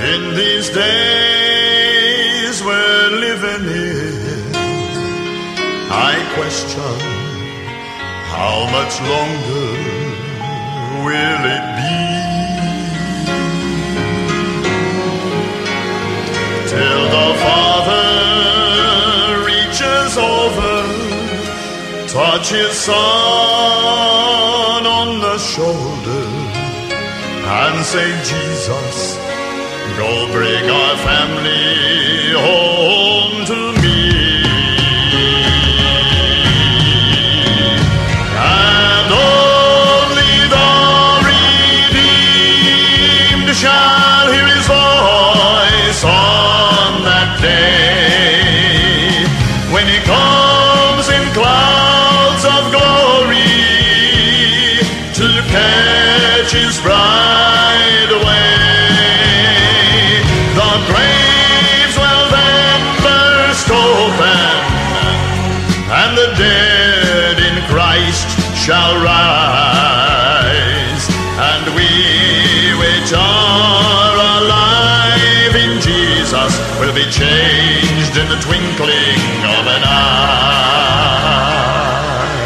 In these days we're living in, I question how much longer will it be till the Father reaches over, touches Son on the shoulder, and say, Jesus, go bring our family home to me. And only the redeemed shall hear his voice on that day, when he comes in clouds of glory to catch his bride away. The graves will then burst open, and the dead in Christ shall rise, and we which are alive in Jesus will be changed in the twinkling of an eye.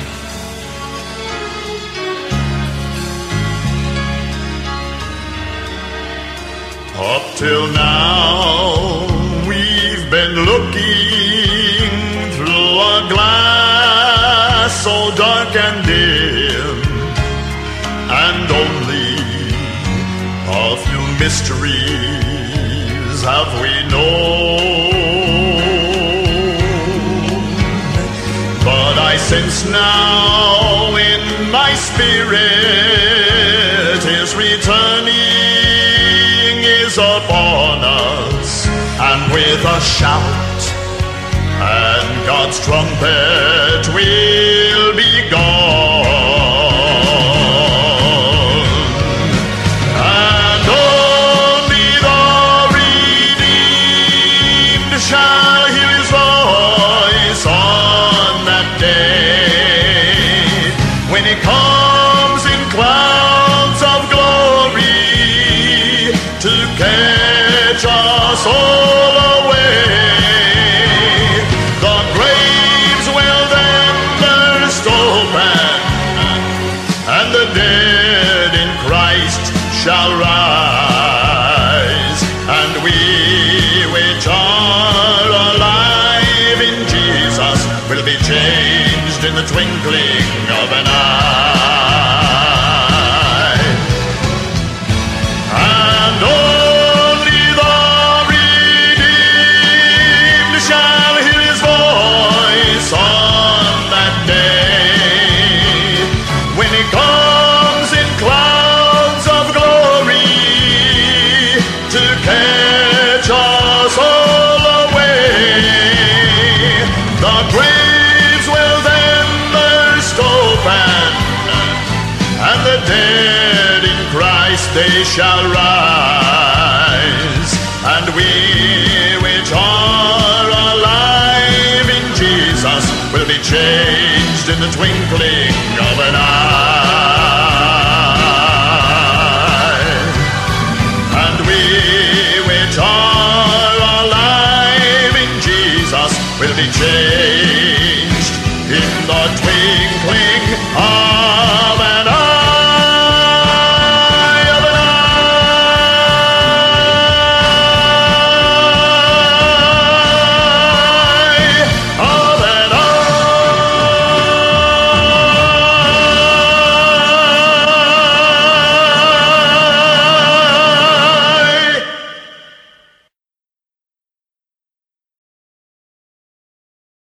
Up till now, we've been looking through a glass so dark and dim, and only a few mysteries have we known. But I sense now in my spirit his returning is upon us, and with a shout and God's trumpet will be gone, and only the redeemed shall hear his voice on that day, when he comes in clouds of glory to catch us all away. The graves will then burst open, and the dead in Christ shall rise, and we which are alive in Jesus will be changed in the twinkling of an eye. And only the redeemed shall hear his voice on that day, when he comes in clouds of glory to catch us all away. The graves will then burst open, and the dead in Christ they shall rise, and we which are alive in Jesus will be changed in the twinkling of an eye. And we which are alive in Jesus will be changed in the twinkling of